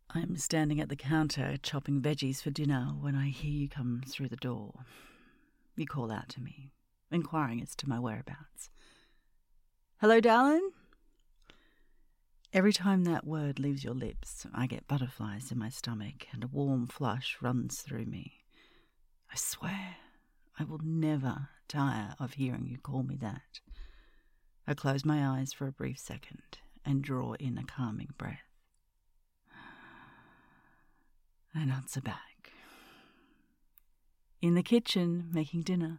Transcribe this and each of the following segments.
I'm standing at the counter chopping veggies for dinner when I hear you come through the door. You call out to me, inquiring as to my whereabouts. "Hello, darling?" Every time that word leaves your lips, I get butterflies in my stomach and a warm flush runs through me. I swear, I will never tire of hearing you call me that. I close my eyes for a brief second and draw in a calming breath. And answer back. In the kitchen, making dinner.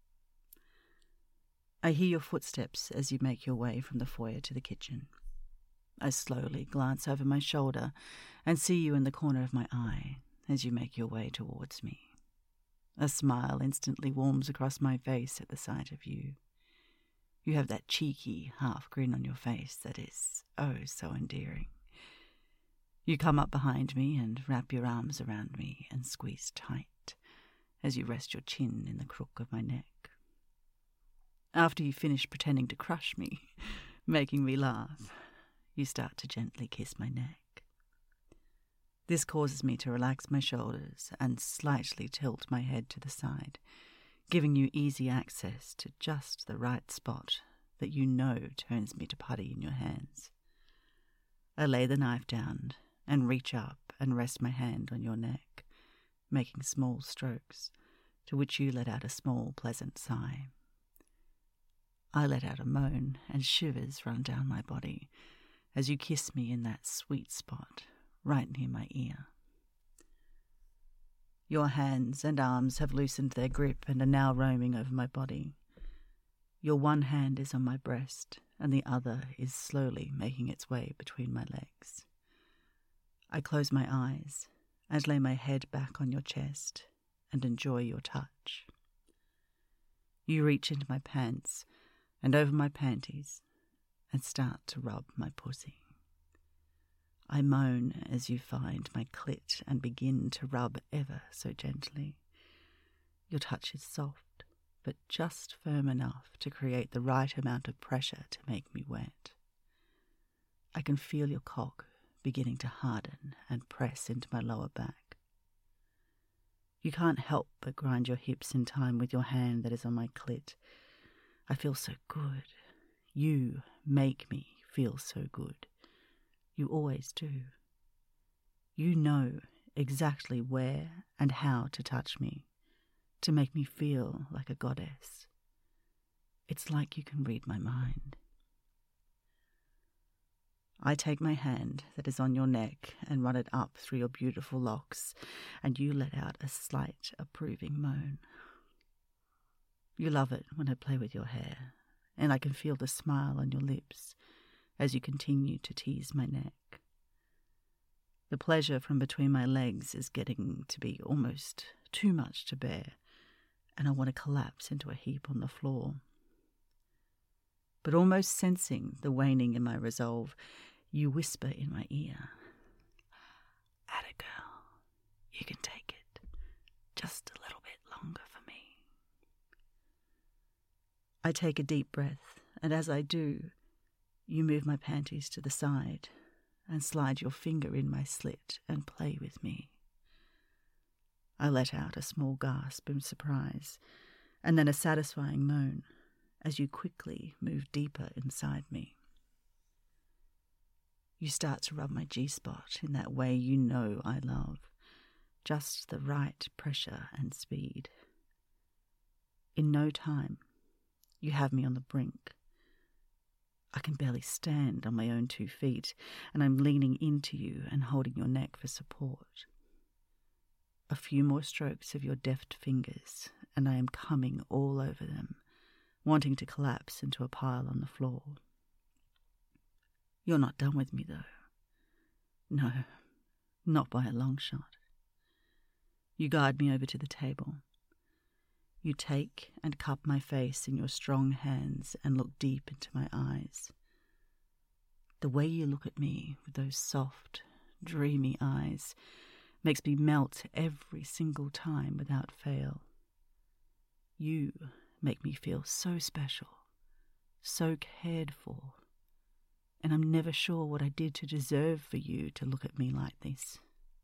I hear your footsteps as you make your way from the foyer to the kitchen. I slowly glance over my shoulder and see you in the corner of my eye as you make your way towards me. A smile instantly warms across my face at the sight of you. You have that cheeky half grin on your face that is oh so endearing. You come up behind me and wrap your arms around me and squeeze tight as you rest your chin in the crook of my neck. After you finish pretending to crush me, making me laugh, you start to gently kiss my neck. This causes me to relax my shoulders and slightly tilt my head to the side, giving you easy access to just the right spot that you know turns me to putty in your hands. I lay the knife down and reach up and rest my hand on your neck, making small strokes, to which you let out a small, pleasant sigh. I let out a moan and shivers run down my body as you kiss me in that sweet spot right near my ear. Your hands and arms have loosened their grip and are now roaming over my body. Your one hand is on my breast and the other is slowly making its way between my legs. I close my eyes and lay my head back on your chest and enjoy your touch. You reach into my pants and over my panties and start to rub my pussy. I moan as you find my clit and begin to rub ever so gently. Your touch is soft, but just firm enough to create the right amount of pressure to make me wet. I can feel your cock beginning to harden and press into my lower back. You can't help but grind your hips in time with your hand that is on my clit. I feel so good. You make me feel so good. You always do. You know exactly where and how to touch me, to make me feel like a goddess. It's like you can read my mind. I take my hand that is on your neck and run it up through your beautiful locks, and you let out a slight, approving moan. You love it when I play with your hair, and I can feel the smile on your lips as you continue to tease my neck. The pleasure from between my legs is getting to be almost too much to bear, and I want to collapse into a heap on the floor. But almost sensing the waning in my resolve, you whisper in my ear, "Atta girl, you can take it. Just a little bit longer for me." I take a deep breath, and as I do, you move my panties to the side and slide your finger in my slit and play with me. I let out a small gasp in surprise, and then a satisfying moan as you quickly move deeper inside me. You start to rub my G-spot in that way you know I love, just the right pressure and speed. In no time, you have me on the brink. I can barely stand on my own 2 feet, and I'm leaning into you and holding your neck for support. A few more strokes of your deft fingers, and I am coming all over them, wanting to collapse into a pile on the floor. You're not done with me, though. No, not by a long shot. You guide me over to the table. You take and cup my face in your strong hands and look deep into my eyes. The way you look at me with those soft, dreamy eyes makes me melt every single time without fail. You make me feel so special, so cared for, and I'm never sure what I did to deserve for you to look at me like this.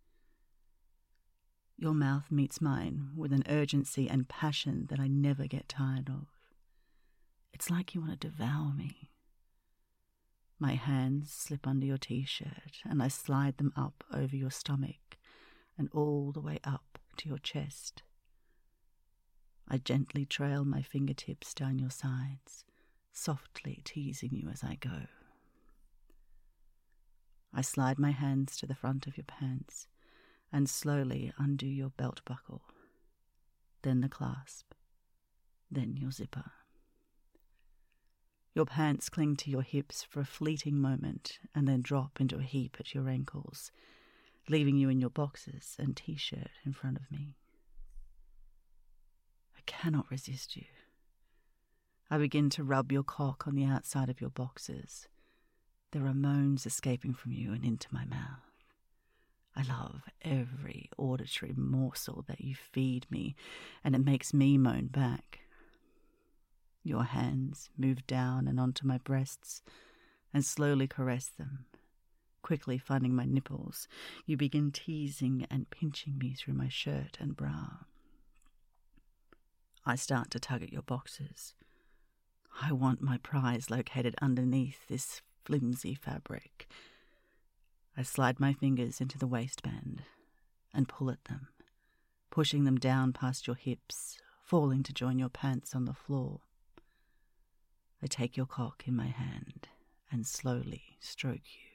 Your mouth meets mine with an urgency and passion that I never get tired of. It's like you want to devour me. My hands slip under your t-shirt and I slide them up over your stomach and all the way up to your chest. I gently trail my fingertips down your sides, softly teasing you as I go. I slide my hands to the front of your pants and slowly undo your belt buckle, then the clasp, then your zipper. Your pants cling to your hips for a fleeting moment and then drop into a heap at your ankles, leaving you in your boxers and t-shirt in front of me. I cannot resist you. I begin to rub your cock on the outside of your boxers. There are moans escaping from you and into my mouth. I love every auditory morsel that you feed me, and it makes me moan back. Your hands move down and onto my breasts and slowly caress them. Quickly finding my nipples, you begin teasing and pinching me through my shirt and bra. I start to tug at your boxers. I want my prize located underneath this flimsy fabric. I slide my fingers into the waistband and pull at them, pushing them down past your hips, falling to join your pants on the floor. I take your cock in my hand and slowly stroke you.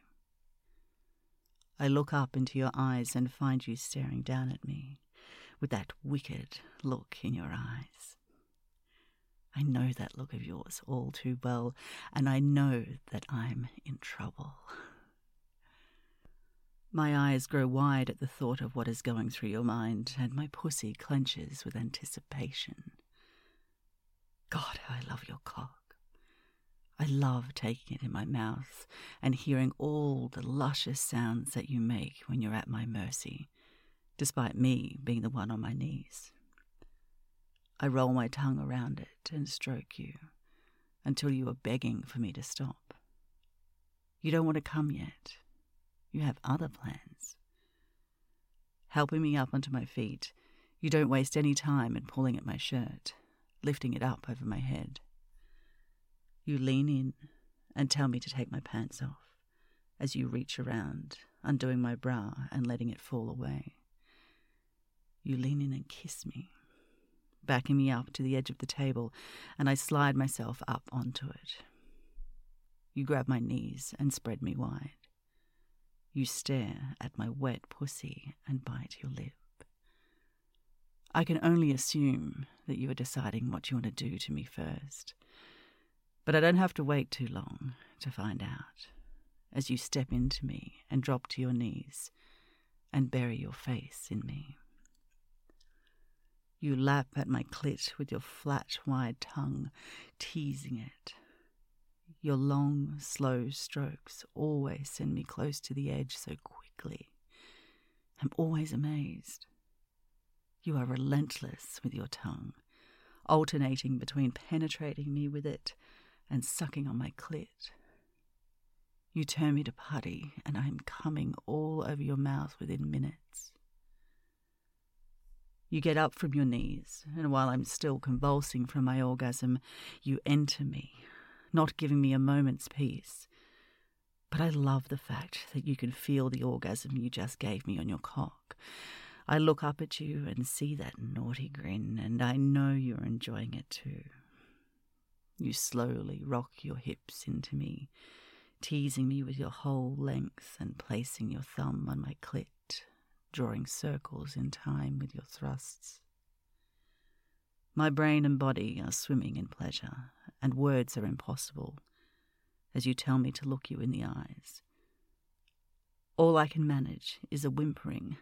I look up into your eyes and find you staring down at me with that wicked look in your eyes. I know that look of yours all too well, and I know that I'm in trouble. My eyes grow wide at the thought of what is going through your mind, and my pussy clenches with anticipation. God, how I love your cock. I love taking it in my mouth and hearing all the luscious sounds that you make when you're at my mercy, despite me being the one on my knees. I roll my tongue around it and stroke you until you are begging for me to stop. You don't want to come yet. You have other plans. Helping me up onto my feet, you don't waste any time in pulling at my shirt, lifting it up over my head. You lean in and tell me to take my pants off as you reach around, undoing my bra and letting it fall away. You lean in and kiss me, backing me up to the edge of the table, and I slide myself up onto it. You grab my knees and spread me wide. You stare at my wet pussy and bite your lip. I can only assume that you are deciding what you want to do to me first. But I don't have to wait too long to find out, as you step into me and drop to your knees and bury your face in me. You lap at my clit with your flat, wide tongue, teasing it. Your long, slow strokes always send me close to the edge so quickly. I'm always amazed. You are relentless with your tongue, alternating between penetrating me with it and sucking on my clit. You turn me to putty, and I am coming all over your mouth within minutes. You get up from your knees, and while I'm still convulsing from my orgasm, you enter me, not giving me a moment's peace. But I love the fact that you can feel the orgasm you just gave me on your cock. I look up at you and see that naughty grin, and I know you're enjoying it too. You slowly rock your hips into me, teasing me with your whole length and placing your thumb on my clit, drawing circles in time with your thrusts. My brain and body are swimming in pleasure, and words are impossible, as you tell me to look you in the eyes. All I can manage is a whimpering,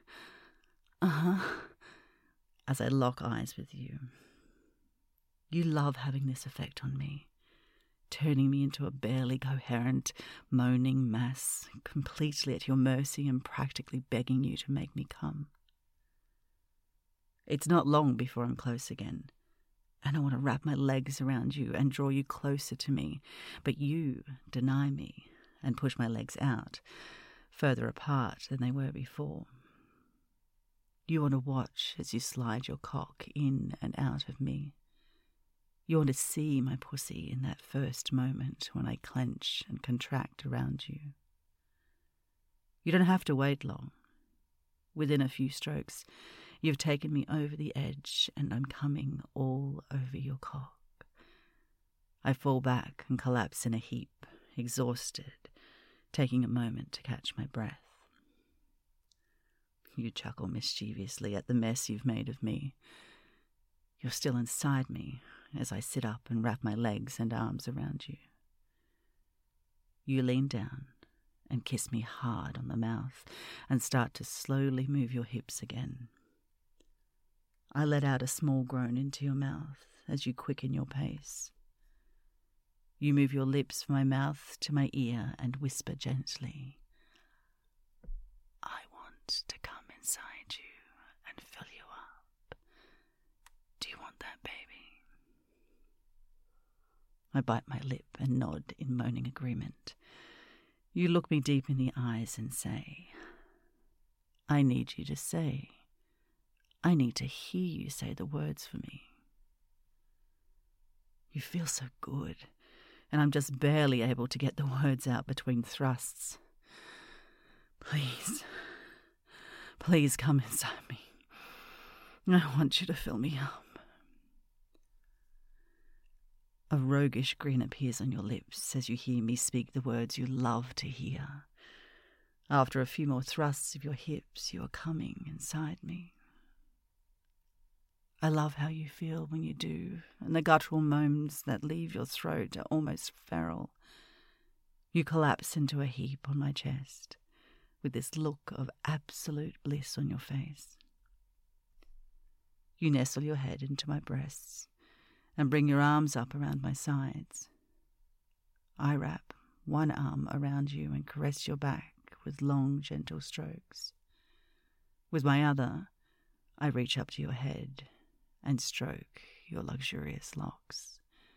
as I lock eyes with you. You love having this effect on me, turning me into a barely coherent, moaning mass, completely at your mercy and practically begging you to make me come. It's not long before I'm close again, and I want to wrap my legs around you and draw you closer to me, but you deny me and push my legs out, further apart than they were before. You want to watch as you slide your cock in and out of me. You want to see my pussy in that first moment when I clench and contract around you. You don't have to wait long. Within a few strokes, you've taken me over the edge and I'm coming all over your cock. I fall back and collapse in a heap, exhausted, taking a moment to catch my breath. You chuckle mischievously at the mess you've made of me. You're still inside me as I sit up and wrap my legs and arms around you. You lean down and kiss me hard on the mouth and start to slowly move your hips again. I let out a small groan into your mouth as you quicken your pace. You move your lips from my mouth to my ear and whisper gently, "I want to come inside you and fill you up. Do you want that, baby?" I bite my lip and nod in moaning agreement. You look me deep in the eyes and say, "I need you to say. I need to hear you say the words for me." You feel so good, and I'm just barely able to get the words out between thrusts. Please, please come inside me. I want you to fill me up. A roguish grin appears on your lips as you hear me speak the words you love to hear. After a few more thrusts of your hips, you are coming inside me. I love how you feel when you do, and the guttural moans that leave your throat are almost feral. You collapse into a heap on my chest, with this look of absolute bliss on your face. You nestle your head into my breasts and bring your arms up around my sides. I wrap one arm around you and caress your back with long, gentle strokes. With my other, I reach up to your head and stroke your luxurious locks.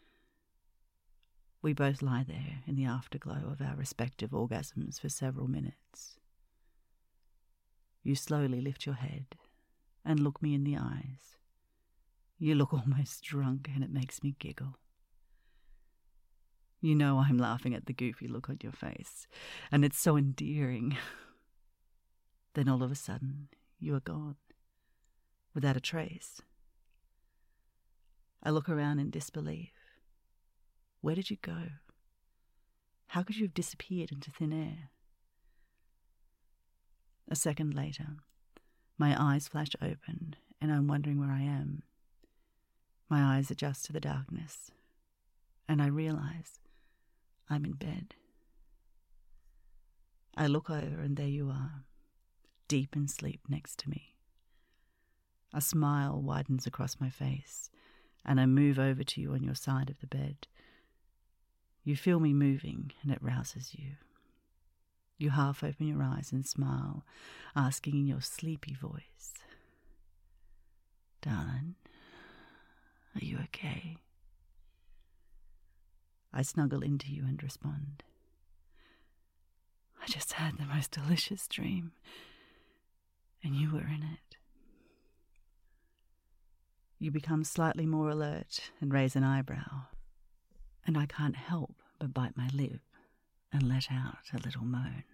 We both lie there in the afterglow of our respective orgasms for several minutes. You slowly lift your head and look me in the eyes. You look almost drunk and it makes me giggle. You know I'm laughing at the goofy look on your face, and it's so endearing. Then all of a sudden, you are gone, without a trace. I look around in disbelief. Where did you go? How could you have disappeared into thin air? A second later, my eyes flash open and I'm wondering where I am. My eyes adjust to the darkness, and I realize I'm in bed. I look over and there you are, deep in sleep next to me. A smile widens across my face, and I move over to you on your side of the bed. You feel me moving, and it rouses you. You half open your eyes and smile, asking in your sleepy voice, "Darling, are you okay?" I snuggle into you and respond, "I just had the most delicious dream, and you were in it." You become slightly more alert and raise an eyebrow, and I can't help but bite my lip and let out a little moan.